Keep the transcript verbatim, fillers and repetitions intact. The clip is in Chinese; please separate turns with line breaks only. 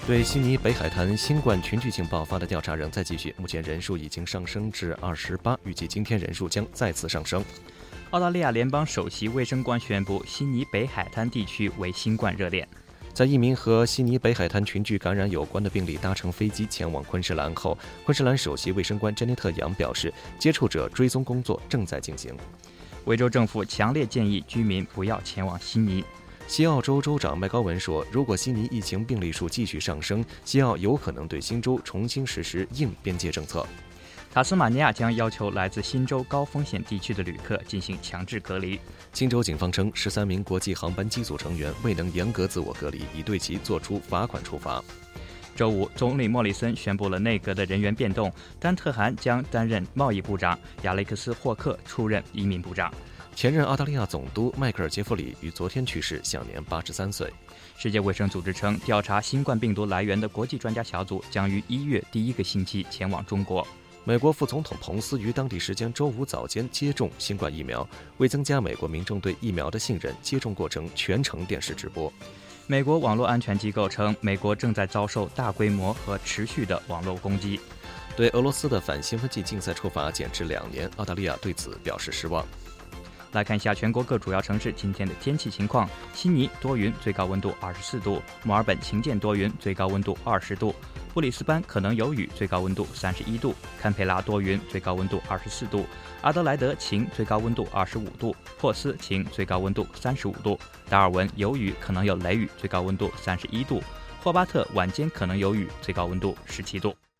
对悉尼北海滩新冠群聚性爆发的调查仍在继续，目前人数已经上升至二十八，预计今天人数将再次上升。
澳大利亚联邦首席卫生官宣布，悉尼北海滩地区为新冠热点。
在一名和悉尼北海滩群聚感染有关的病例搭乘飞机前往昆士兰后，昆士兰首席卫生官珍妮特·杨表示，接触者追踪工作正在进行。
维州政府强烈建议居民不要前往悉尼。
西澳州州长麦高文说，如果悉尼疫情病例数继续上升，西澳有可能对新州重新实施硬边界政策。
塔斯马尼亚将要求来自新州高风险地区的旅客进行强制隔离。
新州警方称，十三名国际航班机组成员未能严格自我隔离，已对其作出罚款处罚。
周五，总理莫里森宣布了内阁的人员变动，丹特韩将担任贸易部长，亚雷克斯·霍克出任移民部长。
前任澳大利亚总督迈克尔·杰弗里于昨天去世，享年八十三岁。
世界卫生组织称，调查新冠病毒来源的国际专家小组将于一月第一个星期前往中国。
美国副总统彭斯于当地时间周五早间接种新冠疫苗，为增加美国民众对疫苗的信任，接种过程全程电视直播。
美国网络安全机构称，美国正在遭受大规模和持续的网络攻击。
对俄罗斯的反兴奋剂竞赛处罚减至两年，澳大利亚对此表示失望。
来看一下全国各主要城市今天的天气情况：悉尼多云，最高温度二十四度；墨尔本晴间多云，最高温度二十度；布里斯班可能有雨，最高温度三十一度；堪培拉多云，最高温度二十四度；阿德莱德晴，最高温度二十五度；珀斯晴，最高温度三十五度；达尔文有雨，可能有雷雨，最高温度三十一度；霍巴特晚间可能有雨，最高温度十七度。